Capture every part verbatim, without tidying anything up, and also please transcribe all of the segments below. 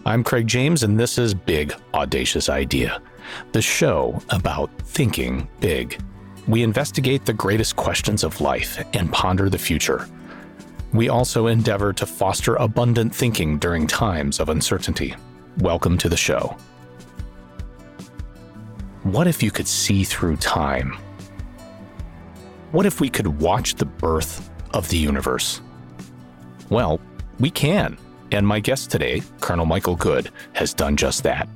I'm Craig James, and this is Big Audacious Idea, the show about thinking big. We investigate the greatest questions of life and ponder the future. We also endeavor to foster abundant thinking during times of uncertainty. Welcome to the show. What if you could see through time? What if we could watch the birth of the universe? Well, we can. And my guest today, Colonel Michael Good, has done just that.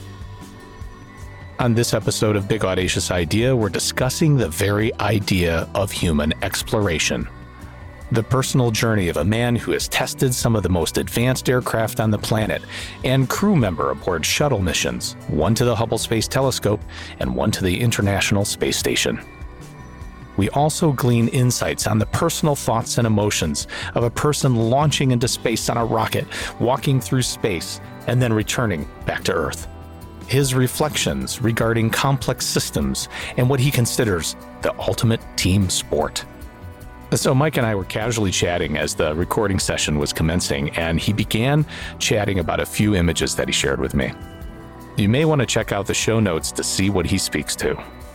On this episode of Big Audacious Idea, we're discussing the very idea of human exploration. The personal journey of a man who has tested some of the most advanced aircraft on the planet and crew member aboard shuttle missions, one to the Hubble Space Telescope and one to the International Space Station. We also glean insights on the personal thoughts and emotions of a person launching into space on a rocket, walking through space, and then returning back to Earth. His reflections regarding complex systems and what he considers the ultimate team sport. So Mike and I were casually chatting as the recording session was commencing, and he began chatting about a few images that he shared with me. You may want to check out the show notes to see what he speaks to.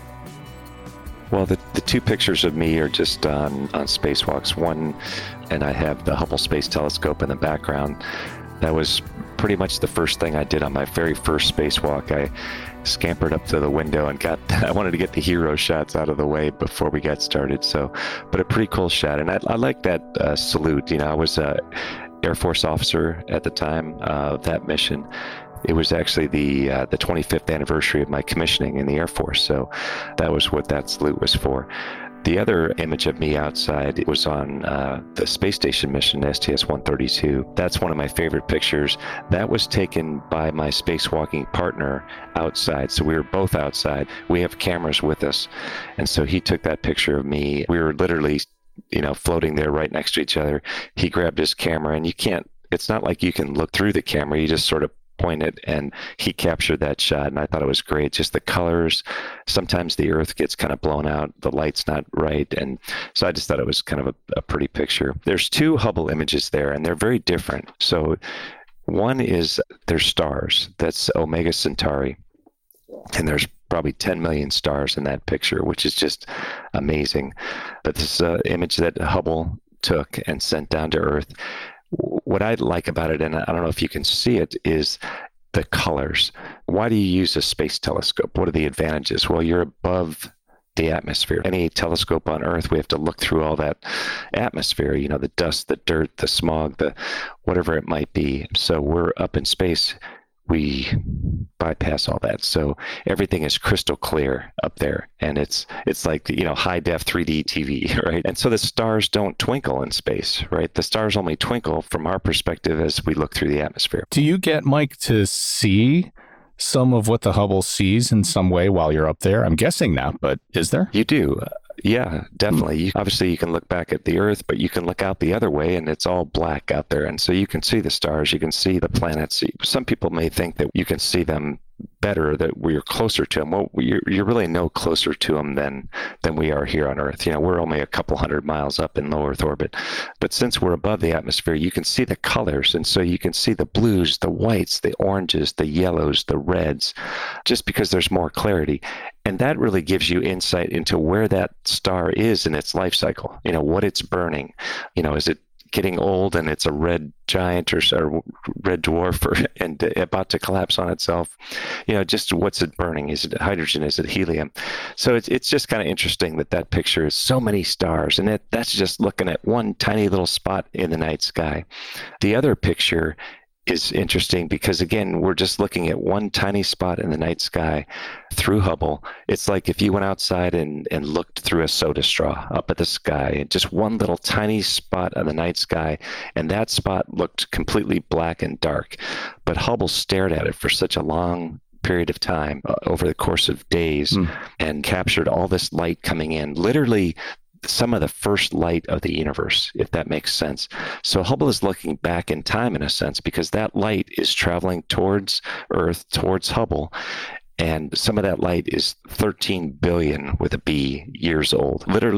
Well, the, the two pictures of me are just on, on spacewalks. One, and I have the Hubble Space Telescope in the background. That was pretty much the first thing I did on my very first spacewalk. I scampered up to the window and got, I wanted to get the hero shots out of the way before we got started. So, but a pretty cool shot. And I, I like that uh, salute. You know, I was a Air Force officer at the time uh, of that mission. It was actually the uh, the twenty-fifth anniversary of my commissioning in the Air Force, so that was what that salute was for. The other image of me outside, it was on uh, the space station mission, S T S one thirty-two. That's one of my favorite pictures. That was taken by my spacewalking partner outside, so we were both outside. We have cameras with us, and so he took that picture of me. We were literally, you know, floating there right next to each other. He grabbed his camera, and you can't, it's not like you can look through the camera, you just sort of point it, and he captured that shot, and I thought it was great. Just the colors, sometimes the earth gets kind of blown out, the light's not right, and so I just thought it was kind of a, a pretty picture. There's two Hubble images there, and they're very different. So one is, there's stars, that's Omega Centauri, and there's probably ten million stars in that picture, which is just amazing. But this uh, image that Hubble took and sent down to Earth, what I like about it, and I don't know if you can see it, is the colors. Why do you use a space telescope? What are the advantages? Well, you're above the atmosphere. Any telescope on Earth, we have to look through all that atmosphere, you know, the dust, the dirt, the smog, the whatever it might be. So we're up in space. We bypass all that. So everything is crystal clear up there. And it's it's like, you know, high def three D T V, right? And so the stars don't twinkle in space, right? The stars only twinkle from our perspective as we look through the atmosphere. Do you get, Mike, to see some of what the Hubble sees in some way while you're up there? I'm guessing not, but is there? You do. Yeah, definitely. You, obviously, you can look back at the Earth, but you can look out the other way, and it's all black out there. And so you can see the stars, you can see the planets. Some people may think that you can see them better, that we're closer to them. Well, you're, you're really no closer to them than than we are here on Earth. You know, we're only a couple hundred miles up in low Earth orbit. But since we're above the atmosphere, you can see the colors. And so you can see the blues, the whites, the oranges, the yellows, the reds, just because there's more clarity. And that really gives you insight into where that star is in its life cycle, you know, what it's burning. You know, is it getting old and it's a red giant or, or red dwarf or, and about to collapse on itself? You know, just what's it burning? Is it hydrogen? Is it helium? So it's it's just kind of interesting that that picture is so many stars, and it, that's just looking at one tiny little spot in the night sky. The other picture is interesting because, again, we're just looking at one tiny spot in the night sky through Hubble. It's like if you went outside and, and looked through a soda straw up at the sky, just one little tiny spot on the night sky, and that spot looked completely black and dark. But Hubble stared at it for such a long period of time, uh, over the course of days, mm. and captured all this light coming in. Literally, some of the first light of the universe, if that makes sense. So Hubble is looking back in time in a sense, because that light is traveling towards Earth, towards Hubble. And some of that light is thirteen billion with a B years old. Literally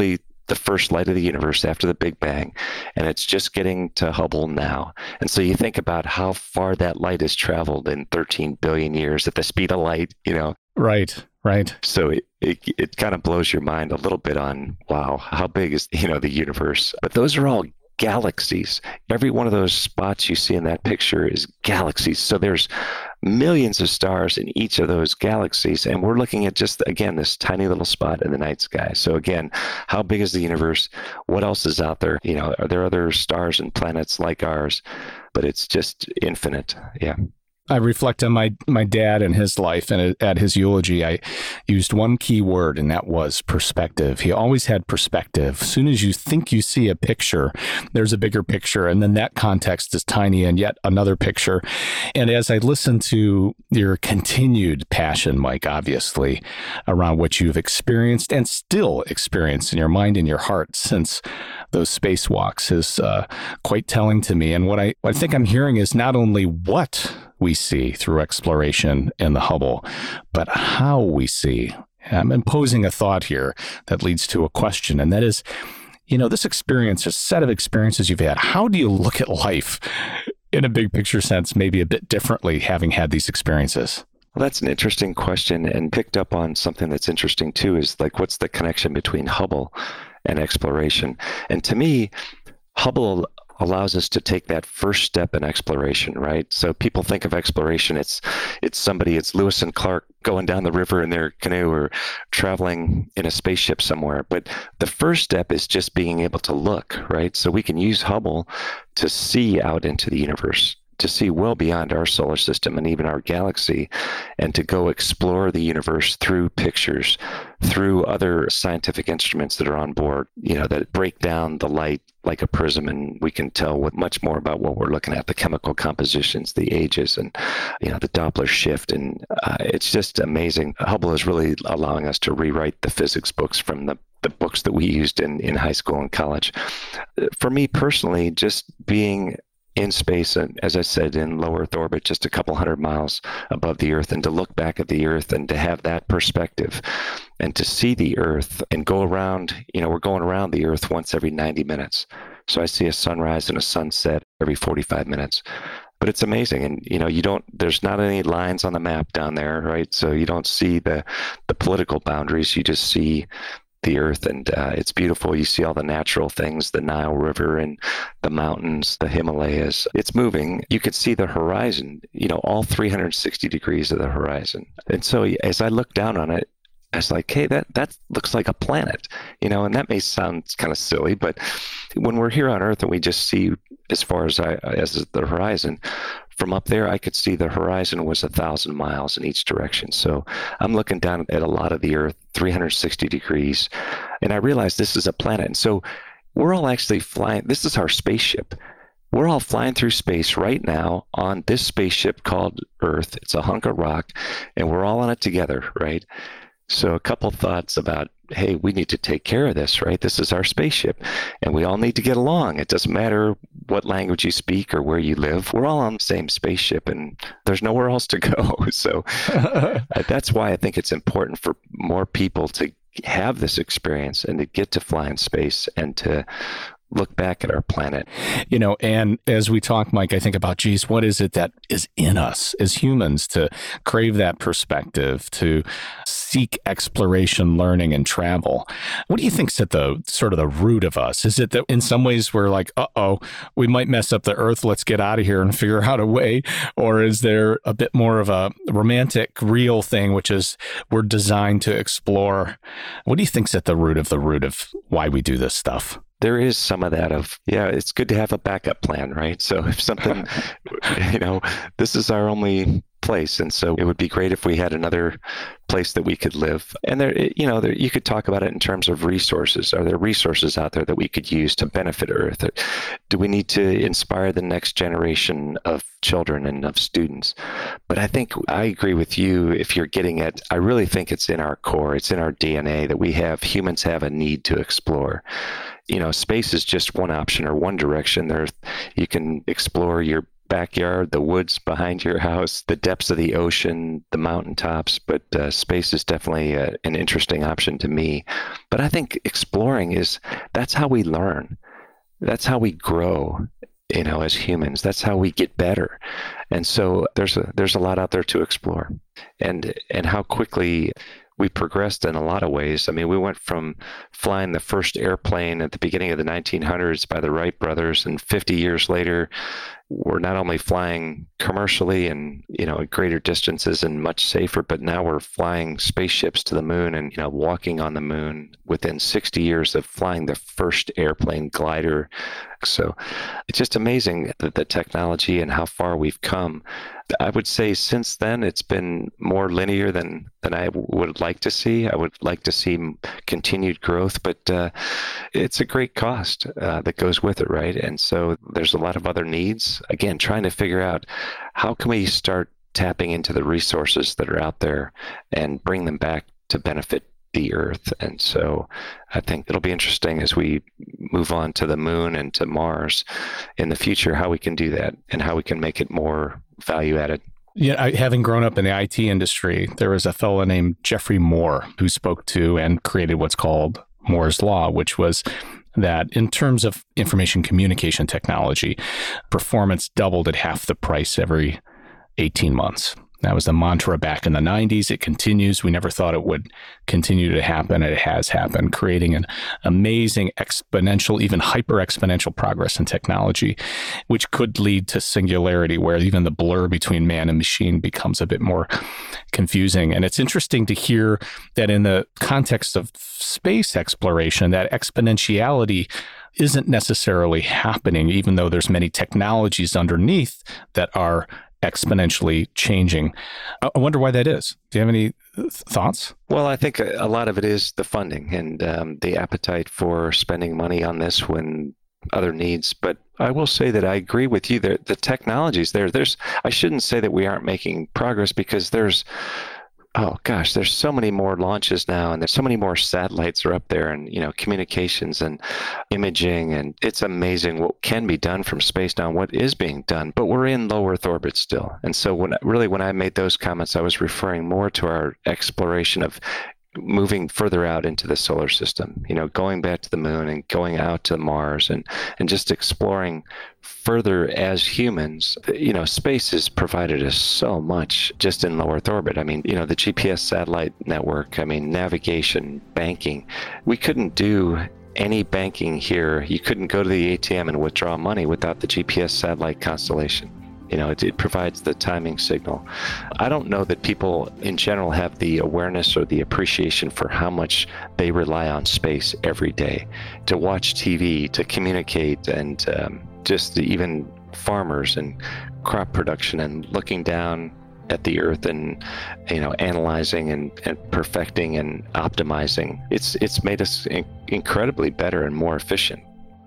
the first light of the universe after the Big Bang, and it's just getting to Hubble now. And so you think about how far that light has traveled in thirteen billion years at the speed of light, you know. Right, right. So it, it, it kind of blows your mind a little bit on, wow, how big is, you know, the universe? But those are all galaxies. Every one of those spots you see in that picture is galaxies. So there's millions of stars in each of those galaxies. And we're looking at just, again, this tiny little spot in the night sky. So again, how big is the universe? What else is out there? You know, are there other stars and planets like ours? But it's just infinite. Yeah. I reflect on my, my dad and his life, and at his eulogy, I used one key word, and that was perspective. He always had perspective. As soon as you think you see a picture, there's a bigger picture, and then that context is tiny and yet another picture. And as I listen to your continued passion, Mike, obviously, around what you've experienced and still experience in your mind and your heart since those spacewalks is uh, quite telling to me. And what I, what I think I'm hearing is not only what we see through exploration in the Hubble, but how we see. I'm imposing a thought here that leads to a question, and that is, you know, this experience, this set of experiences you've had, how do you look at life in a big picture sense, maybe a bit differently, having had these experiences? Well, that's an interesting question, and picked up on something that's interesting too, is like, what's the connection between Hubble and exploration? And to me, Hubble allows us to take that first step in exploration, right? So people think of exploration, it's it's somebody, it's Lewis and Clark going down the river in their canoe or traveling in a spaceship somewhere. But the first step is just being able to look, right? So we can use Hubble to see out into the universe, to see well beyond our solar system and even our galaxy, and to go explore the universe through pictures, through other scientific instruments that are on board, you know, that break down the light like a prism, and we can tell what much more about what we're looking at, the chemical compositions, the ages, and, you know, the Doppler shift. And uh, it's just amazing. Hubble is really allowing us to rewrite the physics books from the the books that we used in, in high school and college. For me personally, just being in space, and as I said, in low Earth orbit, just a couple hundred miles above the Earth, and to look back at the Earth and to have that perspective and to see the Earth and go around, you know, we're going around the Earth once every ninety minutes. So I see a sunrise and a sunset every forty-five minutes. But it's amazing. And, you know, you don't, there's not any lines on the map down there, right? So you don't see the, the political boundaries. You just see the Earth, and uh, it's beautiful. You see all the natural things, the Nile River and the mountains, the Himalayas. It's moving. You could see the horizon, you know, all three hundred sixty degrees of the horizon. And so as I look down on it, I was like, hey, that, that looks like a planet, you know, and that may sound kind of silly, but when we're here on Earth and we just see as far as I, as the horizon, from up there, I could see the horizon was a thousand miles in each direction. So I'm looking down at a lot of the Earth, three hundred sixty degrees, and I realized this is a planet. And so we're all actually flying. This is our spaceship. We're all flying through space right now on this spaceship called Earth. It's a hunk of rock, and we're all on it together, right? So a couple thoughts about, hey, we need to take care of this, right? This is our spaceship, and we all need to get along. It doesn't matter what language you speak or where you live. We're all on the same spaceship, and there's nowhere else to go. So that's why I think it's important for more people to have this experience and to get to fly in space and to look back at our planet. You know, and as we talk, Mike, I think about, geez, what is it that is in us as humans to crave that perspective, to seek exploration, learning, and travel? What do you think's at the sort of the root of us? Is it that in some ways we're like, uh-oh, we might mess up the Earth, let's get out of here and figure out a way? Or is there a bit more of a romantic, real thing, which is we're designed to explore? What do you think's at the root of the root of why we do this stuff? There is some of that of, yeah, it's good to have a backup plan, right? So if something, you know, this is our only place. And so it would be great if we had another place that we could live. And there, you know, there, you could talk about it in terms of resources. Are there resources out there that we could use to benefit Earth? Do we need to inspire the next generation of children and of students? But I think I agree with you. If you're getting it, I really think it's in our core. It's in our D N A that we have, humans have a need to explore. You know, space is just one option or one direction. There, you can explore your backyard, the woods behind your house, the depths of the ocean, the mountaintops, but uh, space is definitely uh, an interesting option to me. But I think exploring is, that's how we learn. That's how we grow, you know, as humans. That's how we get better. And so there's a, there's a lot out there to explore. And, and how quickly we progressed in a lot of ways. I mean, we went from flying the first airplane at the beginning of the nineteen hundreds by the Wright brothers, and fifty years later, we're not only flying commercially and, you know, at greater distances and much safer, but now we're flying spaceships to the moon and, you know, walking on the moon within sixty years of flying the first airplane glider. So it's just amazing that the technology and how far we've come. I would say since then, it's been more linear than, than I would like to see. I would like to see continued growth, but uh, it's a great cost uh, that goes with it, right? And so there's a lot of other needs. Again, trying to figure out how can we start tapping into the resources that are out there and bring them back to benefit the Earth. And so I think it'll be interesting as we move on to the moon and to Mars in the future, how we can do that and how we can make it more value added. Yeah, I, having grown up in the I T industry, there was a fellow named Jeffrey Moore who spoke to and created what's called Moore's Law, which was that in terms of information communication technology, performance doubled at half the price every eighteen months. That was the mantra back in the nineties. It continues. We never thought it would continue to happen. It has happened, creating an amazing exponential, even hyper exponential progress in technology, which could lead to singularity, where even the blur between man and machine becomes a bit more confusing. And it's interesting to hear that in the context of space exploration, that exponentiality isn't necessarily happening, even though there's many technologies underneath that are exponentially changing. I wonder why that is. Do you have any thoughts? Well, I think a lot of it is the funding and um, the appetite for spending money on this when other needs. But I will say that I agree with you. There, the technologies there, there's, I shouldn't say that we aren't making progress, because there's, oh gosh, there's so many more launches now, and there's so many more satellites are up there, and, you know, communications and imaging, and it's amazing what can be done from space now, what is being done, but we're in low Earth orbit still. And so when really, when I made those comments, I was referring more to our exploration of moving further out into the solar system, you know, going back to the moon and going out to Mars, and, and just exploring further as humans. You know, space has provided us so much just in low Earth orbit. I mean, you know, the G P S satellite network, I mean, navigation, banking. We couldn't do any banking here. You couldn't go to the A T M and withdraw money without the G P S satellite constellation. You know, it, it provides the timing signal. I don't know that people in general have the awareness or the appreciation for how much they rely on space every day to watch T V, to communicate, and um, just even farmers and crop production, and looking down at the Earth and, you know, analyzing and, and perfecting and optimizing. It's, it's made us in- incredibly better and more efficient.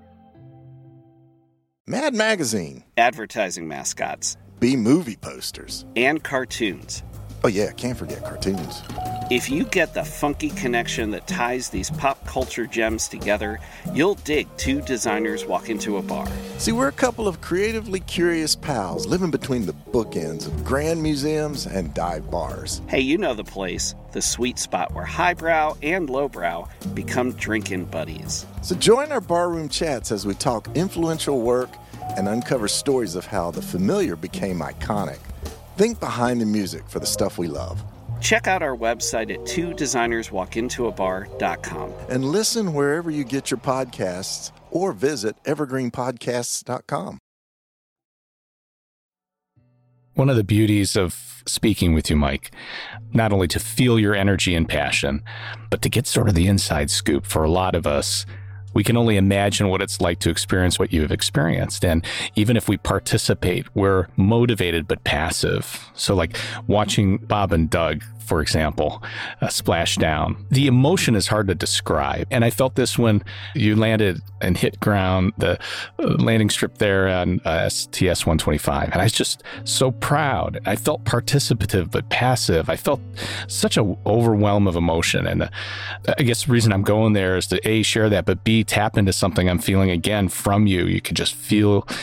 Mad Magazine. Advertising mascots. B-movie posters. And cartoons. Oh yeah, can't forget cartoons. If you get the funky connection that ties these pop culture gems together, you'll dig Two Designers Walk Into a Bar. See, we're a couple of creatively curious pals living between the bookends of grand museums and dive bars. Hey, you know the place, the sweet spot where highbrow and lowbrow become drinking buddies. So join our barroom chats as we talk influential work and uncover stories of how the familiar became iconic. Think behind the music for the stuff we love. Check out our website at two designers walk into a bar dot com. And listen wherever you get your podcasts, or visit evergreen podcasts dot com. One of the beauties of speaking with you, Mike, not only to feel your energy and passion, but to get sort of the inside scoop. For a lot of us, we can only imagine what it's like to experience what you've experienced. And even if we participate, we're motivated but passive. So like watching Bob and Doug, for example, uh, splash down. The emotion is hard to describe. And I felt this when you landed and hit ground, the uh, landing strip there on uh, S T S one twenty-five. And I was just so proud. I felt participative but passive. I felt such an overwhelm of emotion. And uh, I guess the reason I'm going there is to A, share that, but B, tap into something I'm feeling again from you. You could just feel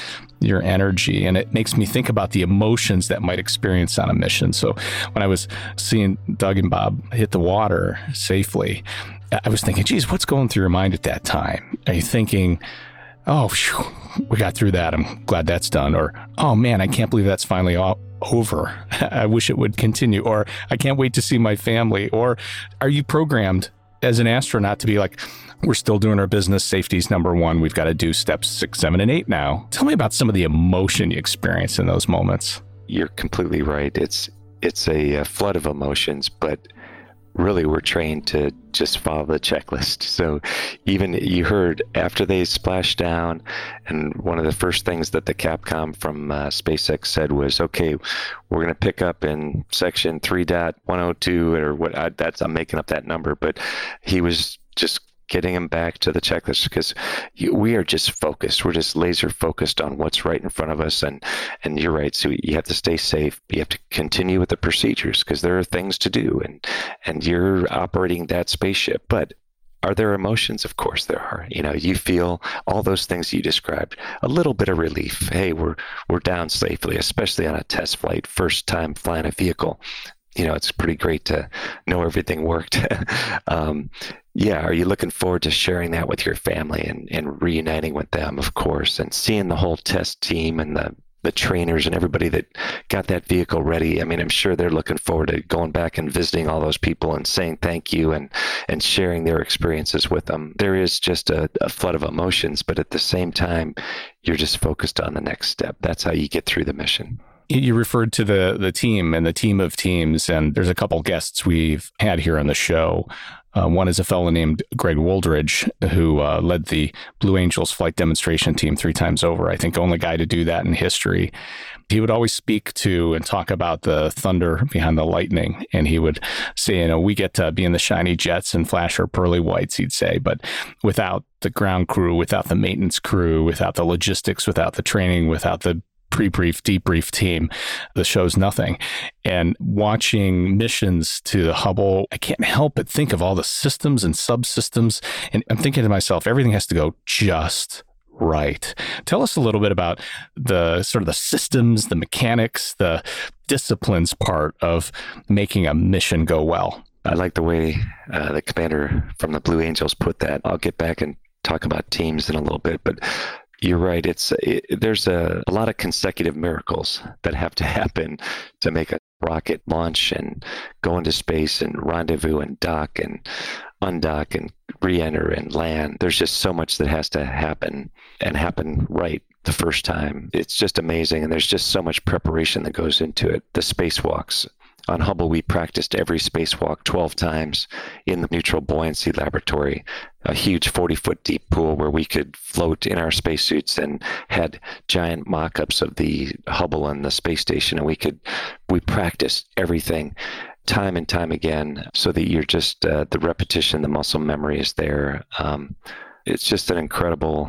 your energy. And it makes me think about the emotions that might experience on a mission. So when I was seeing Doug and Bob hit the water safely, I was thinking, geez, what's going through your mind at that time? Are you thinking, oh, whew, we got through that, I'm glad that's done? Or, oh man, I can't believe that's finally all over. I wish it would continue. Or I can't wait to see my family. Or are you programmed as an astronaut to be like, we're still doing our business, safety's number one, we've got to do steps six, seven, and eight now? Tell me about some of the emotion you experience in those moments. You're completely right. It's it's a, a flood of emotions, but really we're trained to just follow the checklist. So even you heard after they splashed down, and one of the first things that the Capcom from uh, SpaceX said was, okay, we're going to pick up in section three point one oh two or what, I, that's, I'm making up that number, but he was just getting them back to the checklist, because we are just focused. We're just laser focused on what's right in front of us. And, and you're right. So you have to stay safe. You have to continue with the procedures because there are things to do, and, and you're operating that spaceship. But are there emotions? Of course there are. You know, you feel all those things you described, a little bit of relief. Hey, we're, we're down safely, especially on a test flight, first time flying a vehicle. You know, it's pretty great to know everything worked. um, yeah, are you looking forward to sharing that with your family and, and reuniting with them, of course, and seeing the whole test team and the, the trainers and everybody that got that vehicle ready? I mean, I'm sure they're looking forward to going back and visiting all those people and saying thank you and, and sharing their experiences with them. There is just a, a flood of emotions, but at the same time, you're just focused on the next step. That's how you get through the mission. You referred to the the team and the team of teams, and there's a couple guests we've had here on the show. Uh, one is a fellow named Greg Wooldridge, who uh, led the Blue Angels flight demonstration team three times over. I think the only guy to do that in history. He would always speak to and talk about the thunder behind the lightning. And he would say, you know, we get to be in the shiny jets and flash our pearly whites, he'd say. But without the ground crew, without the maintenance crew, without the logistics, without the training, without the pre-brief, debrief team, the show's nothing. And watching missions to the Hubble, I can't help but think of all the systems and subsystems. And I'm thinking to myself, everything has to go just right. Tell us a little bit about the sort of the systems, the mechanics, the disciplines part of making a mission go well. I like the way uh, the commander from the Blue Angels put that. I'll get back and talk about teams in a little bit, but you're right. It's it, there's a, a lot of consecutive miracles that have to happen to make a rocket launch and go into space and rendezvous and dock and undock and re-enter and land. There's just so much that has to happen and happen right the first time. It's just amazing, and there's just so much preparation that goes into it. The spacewalks. On Hubble, we practiced every spacewalk twelve times in the Neutral Buoyancy Laboratory, a huge forty-foot deep pool where we could float in our spacesuits, and had giant mock-ups of the Hubble and the space station, and we could we practiced everything time and time again, so that you're just uh, the repetition, the muscle memory is there. Um, it's just an incredible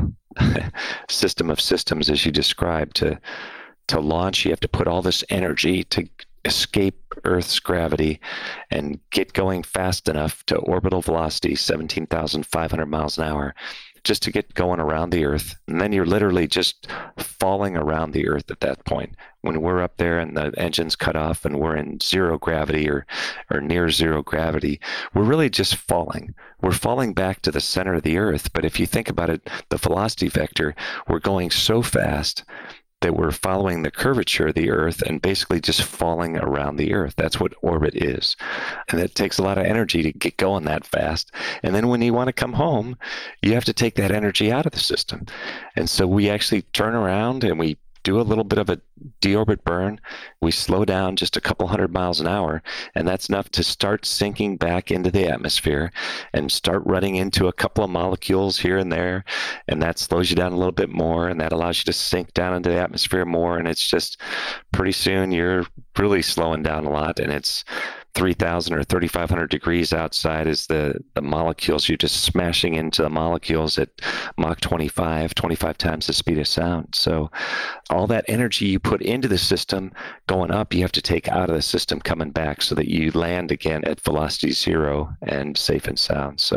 system of systems, as you described. To to launch, you have to put all this energy to escape Earth's gravity and get going fast enough to orbital velocity, seventeen thousand five hundred miles an hour, just to get going around the Earth. And then you're literally just falling around the Earth at that point. When we're up there and the engine's cut off and we're in zero gravity or, or near zero gravity, we're really just falling. We're falling back to the center of the Earth. But if you think about it, the velocity vector, we're going so fast that we're following the curvature of the Earth and basically just falling around the Earth. That's what orbit is. And it takes a lot of energy to get going that fast. And then when you want to come home, you have to take that energy out of the system. And so we actually turn around and we do a little bit of a deorbit burn. We slow down just a couple hundred miles an hour, and that's enough to start sinking back into the atmosphere and start running into a couple of molecules here and there, and that slows you down a little bit more, and that allows you to sink down into the atmosphere more, and it's just pretty soon you're really slowing down a lot, and it's three thousand or thirty-five hundred degrees outside is the, the molecules. You're just smashing into the molecules at Mach twenty-five, twenty-five times the speed of sound. So all that energy you put into the system going up, you have to take out of the system coming back so that you land again at velocity zero and safe and sound. So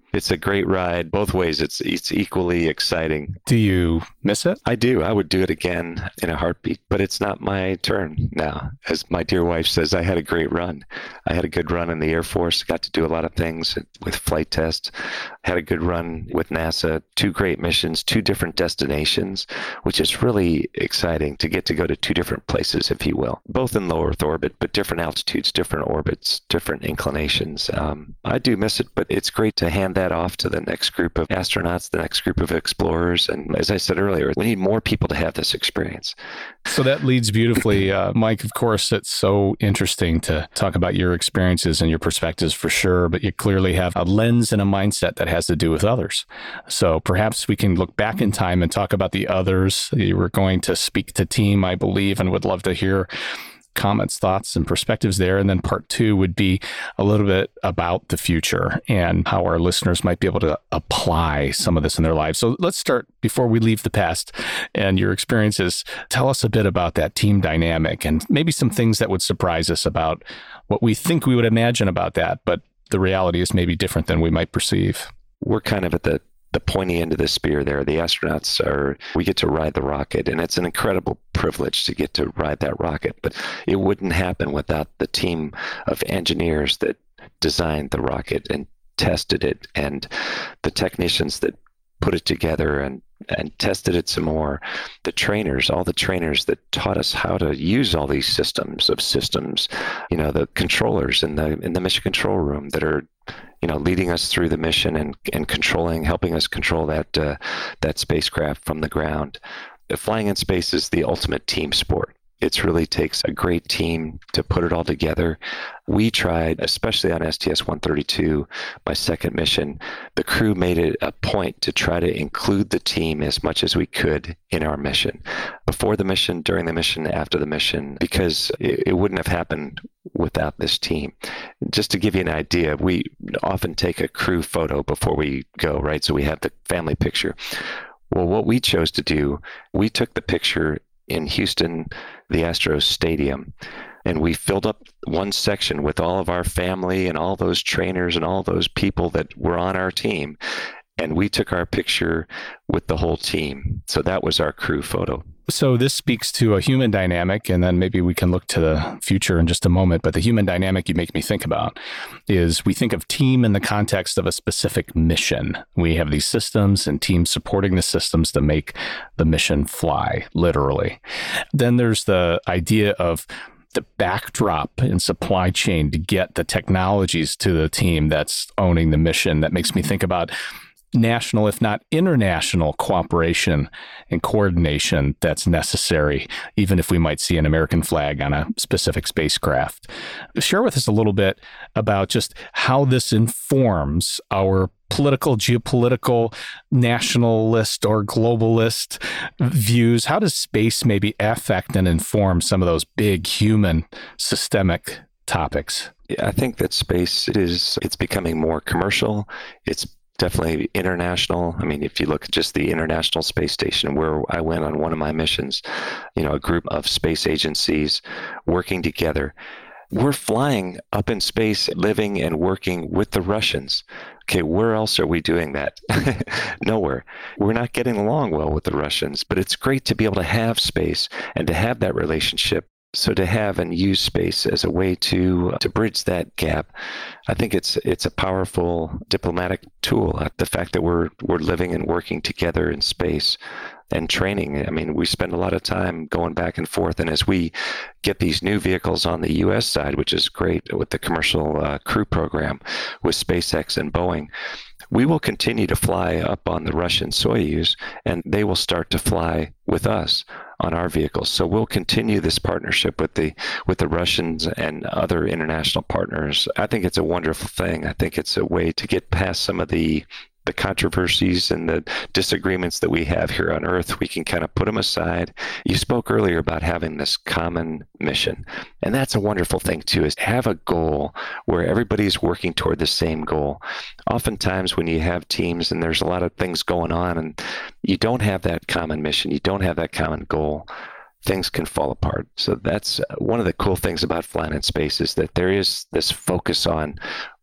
It's a great ride. Both ways, it's it's equally exciting. Do you miss it? I do. I would do it again in a heartbeat, but it's not my turn now. As my dear wife says, I had a great run. I had a good run in the Air Force, got to do a lot of things with flight tests, had a good run with NASA, two great missions, two different destinations, which is really exciting to get to go to two different places, if you will, both in low Earth orbit, but different altitudes, different orbits, different inclinations. Um, I do miss it, but it's great to hand that off to the next group of astronauts, the next group of explorers. And as I said earlier, we need more people to have this experience. So that leads beautifully. Uh, Mike, of course, it's so interesting to talk about your experiences and your perspectives for sure, but you clearly have a lens and a mindset that has to do with others. So perhaps we can look back in time and talk about the others. You were going to speak to team, I believe, and would love to hear comments, thoughts, and perspectives there. And then part two would be a little bit about the future and how our listeners might be able to apply some of this in their lives. So let's start before we leave the past and your experiences. Tell us a bit about that team dynamic and maybe some things that would surprise us about what we think we would imagine about that, but the reality is maybe different than we might perceive. We're kind of at the the pointy end of the spear there. The astronauts are, we get to ride the rocket, and it's an incredible privilege to get to ride that rocket, but it wouldn't happen without the team of engineers that designed the rocket and tested it, and the technicians that put it together and and tested it some more, the trainers, all the trainers that taught us how to use all these systems of systems, you know, the controllers in the in the mission control room that are, you know, leading us through the mission and, and controlling, helping us control that uh, that spacecraft from the ground. Flying in space is the ultimate team sport. It really takes a great team to put it all together. We tried, especially on S T S one thirty-two, my second mission, the crew made it a point to try to include the team as much as we could in our mission. Before the mission, during the mission, after the mission, because it, it wouldn't have happened without this team. Just to give you an idea, we often take a crew photo before we go, right? So we have the family picture. Well, what we chose to do, we took the picture in Houston, the Astros Stadium, and we filled up one section with all of our family and all those trainers and all those people that were on our team, and we took our picture with the whole team. So that was our crew photo. So this speaks to a human dynamic, and then maybe we can look to the future in just a moment. But the human dynamic you make me think about is we think of team in the context of a specific mission. We have these systems and teams supporting the systems to make the mission fly, literally. Then there's the idea of the backdrop in supply chain to get the technologies to the team that's owning the mission. That makes me think about national, if not international, cooperation and coordination that's necessary, even if we might see an American flag on a specific spacecraft. Share with us a little bit about just how this informs our political, geopolitical, nationalist, or globalist views. How does space maybe affect and inform some of those big human systemic topics? Yeah, I think that space is, it's becoming more commercial. It's definitely international. I mean, if you look at just the International Space Station, where I went on one of my missions, you know, a group of space agencies working together. We're flying up in space, living and working with the Russians. Okay, where else are we doing that? Nowhere. We're not getting along well with the Russians, but it's great to be able to have space and to have that relationship. So to have and use space as a way to to bridge that gap, I think it's it's a powerful diplomatic tool. The fact that we're we're living and working together in space and training. I mean, we spend a lot of time going back and forth. And as we get these new vehicles on the U S side, which is great with the commercial uh, crew program with SpaceX and Boeing, we will continue to fly up on the Russian Soyuz, and they will start to fly with us on our vehicles. So we'll continue this partnership with the with the Russians and other international partners. I think it's a wonderful thing. I think it's a way to get past some of the the controversies and the disagreements that we have here on Earth. We can kind of put them aside. You spoke earlier about having this common mission, and that's a wonderful thing too, is to have a goal where everybody's working toward the same goal. Oftentimes when you have teams and there's a lot of things going on and you don't have that common mission, you don't have that common goal, things can fall apart. So that's one of the cool things about flying in space, is that there is this focus on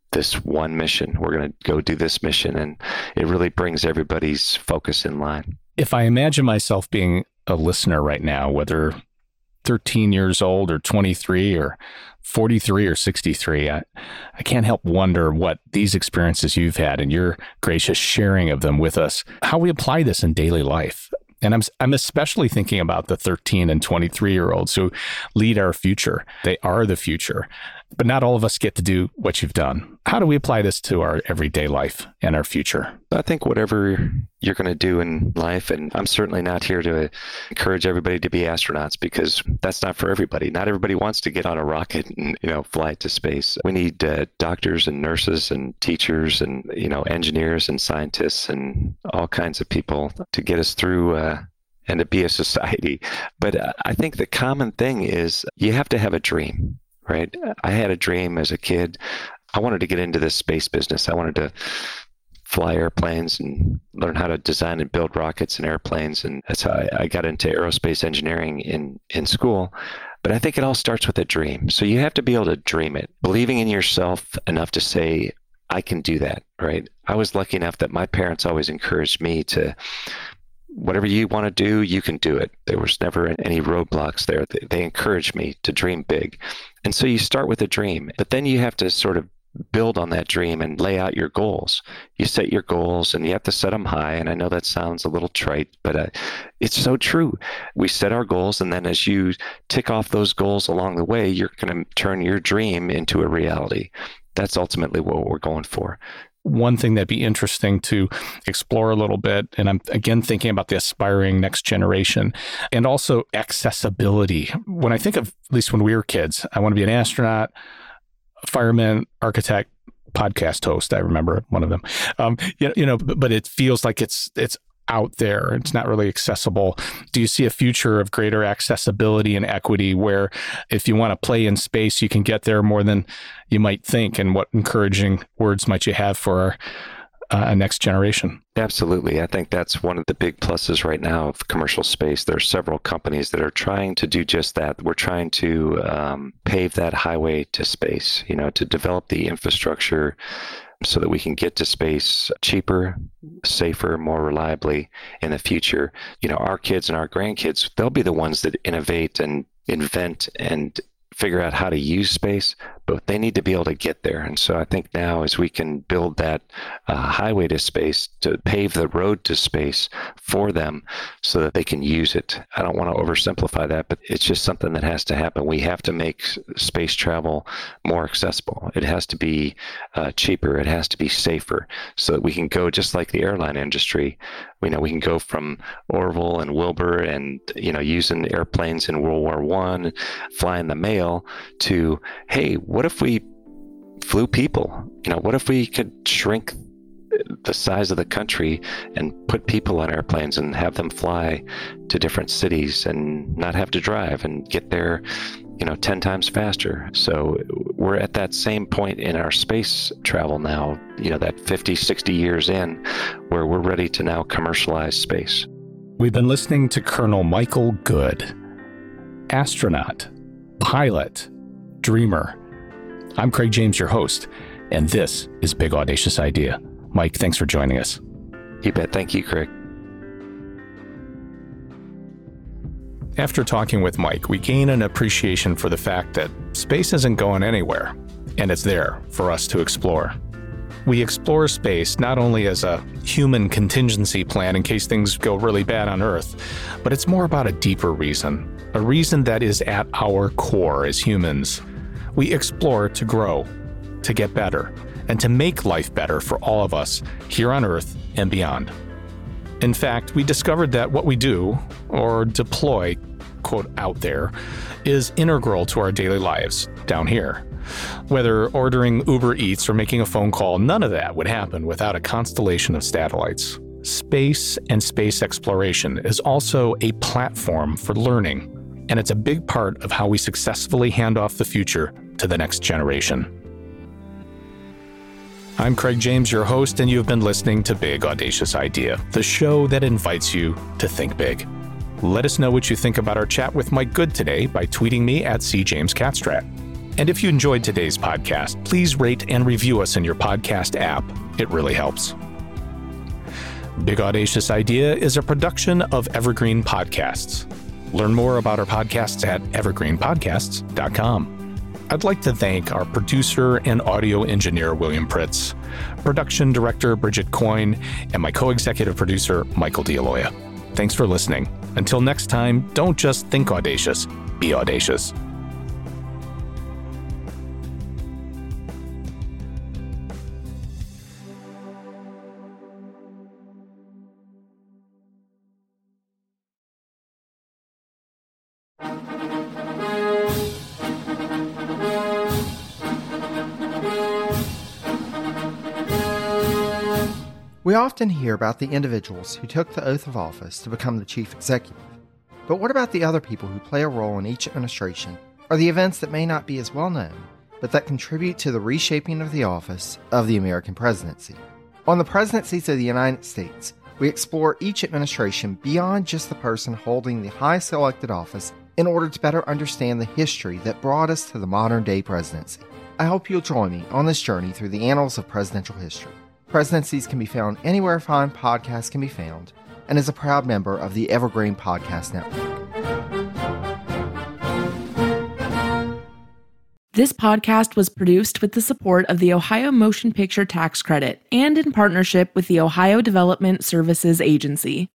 this one mission. We're going to go do this mission. And it really brings everybody's focus in line. If I imagine myself being a listener right now, whether thirteen years old or twenty-three or forty-three or sixty-three, I, I can't help wonder what these experiences you've had and your gracious sharing of them with us, how we apply this in daily life. And I'm I'm especially thinking about the thirteen and twenty-three year olds who lead our future. They are the future, but not all of us get to do what you've done. How do we apply this to our everyday life and our future? I think whatever you're going to do in life, and I'm certainly not here to encourage everybody to be astronauts, because that's not for everybody. Not everybody wants to get on a rocket and, you know, fly to space. We need uh, doctors and nurses and teachers and, you know, engineers and scientists and all kinds of people to get us through uh, and to be a society. But uh, I think the common thing is you have to have a dream, right? I had a dream as a kid. I wanted to get into this space business. I wanted to fly airplanes and learn how to design and build rockets and airplanes. And that's how I, I got into aerospace engineering in, in school. But I think it all starts with a dream. So you have to be able to dream it, believing in yourself enough to say, I can do that, right? I was lucky enough that my parents always encouraged me to, whatever you want to do, you can do it. There was never any roadblocks there. They, they encouraged me to dream big. And so you start with a dream, but then you have to sort of build on that dream and lay out your goals. You set your goals and you have to set them high. And I know that sounds a little trite, but uh, it's so true. We set our goals, and then as you tick off those goals along the way, you're going to turn your dream into a reality. That's ultimately what we're going for. One thing that'd be interesting to explore a little bit, and I'm again thinking about the aspiring next generation, and also accessibility. When I think of, at least when we were kids, I want to be an astronaut, a fireman, architect, podcast host. I remember one of them. Um, you know, you know, but, but it feels like it's it's out there. It's not really accessible. Do you see a future of greater accessibility and equity where if you want to play in space, you can get there more than you might think? And what encouraging words might you have for our uh, next generation? Absolutely. I think that's one of the big pluses right now of commercial space. There are several companies that are trying to do just that. We're trying to um, pave that highway to space, you know, to develop the infrastructure so that we can get to space cheaper, safer, more reliably in the future. You know, our kids and our grandkids, they'll be the ones that innovate and invent and figure out how to use space, but they need to be able to get there. And so I think now as we can build that uh, highway to space, to pave the road to space for them so that they can use it. I don't want to oversimplify that, but it's just something that has to happen. We have to make space travel more accessible. It has to be uh, cheaper. It has to be safer so that we can go just like the airline industry. We know we can go from Orville and Wilbur and, you know, using airplanes in World War One, flying the mail, to, hey, what if we flew people? You know, what if we could shrink the size of the country and put people on airplanes and have them fly to different cities and not have to drive and get there, you know, ten times faster. So we're at that same point in our space travel now, you know, that fifty, sixty years in, where we're ready to now commercialize space. We've been listening to Colonel Michael Good, astronaut, pilot, dreamer. I'm Craig James, your host, and this is Big Audacious Idea. Mike, thanks for joining us. You bet. Thank you, Craig. After talking with Mike, we gain an appreciation for the fact that space isn't going anywhere, and it's there for us to explore. We explore space not only as a human contingency plan in case things go really bad on Earth, but it's more about a deeper reason, a reason that is at our core as humans. We explore to grow, to get better, and to make life better for all of us here on Earth and beyond. In fact, we discovered that what we do, or deploy, quote, out there, is integral to our daily lives down here. Whether ordering Uber Eats or making a phone call, none of that would happen without a constellation of satellites. Space and space exploration is also a platform for learning, and it's a big part of how we successfully hand off the future to the next generation. I'm Craig James, your host, and you've been listening to Big Audacious Idea, the show that invites you to think big. Let us know what you think about our chat with Mike Good today by tweeting me at C James Catstrat. And if you enjoyed today's podcast, please rate and review us in your podcast app. It really helps. Big Audacious Idea is a production of Evergreen Podcasts. Learn more about our podcasts at evergreen podcasts dot com. I'd like to thank our producer and audio engineer, William Pritz, production director, Bridget Coyne, and my co-executive producer, Michael D'Aloia. Thanks for listening. Until next time, don't just think audacious, be audacious. We often hear about the individuals who took the oath of office to become the chief executive. But what about the other people who play a role in each administration, or the events that may not be as well known, but that contribute to the reshaping of the office of the American presidency? On the Presidencies of the United States, we explore each administration beyond just the person holding the highest elected office in order to better understand the history that brought us to the modern-day presidency. I hope you'll join me on this journey through the annals of presidential history. Presidencies can be found anywhere fine podcasts can be found, and is a proud member of the Evergreen Podcast Network. This podcast was produced with the support of the Ohio Motion Picture Tax Credit and in partnership with the Ohio Development Services Agency.